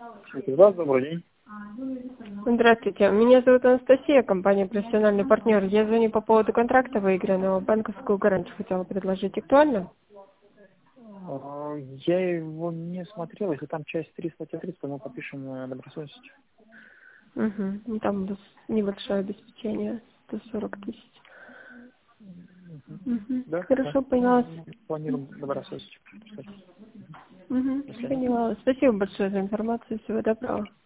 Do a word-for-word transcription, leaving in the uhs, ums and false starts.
Да, добрый день. Здравствуйте, меня зовут Анастасия, компания «Профессиональный партнер». Я звоню по поводу контракта выигранного, банковскую гарантию хотела предложить. Актуально? А, Я его не смотрел. Если там часть три, статья тридцать, то мы подпишем э, добросовестность. Угу. Там у нас небольшое обеспечение, сто сорок тысяч. Угу. Да, да. Хорошо, поняла. Ну, планируем добросовестность. Угу. До свидания. Поняла. Спасибо большое за информацию. Всего доброго.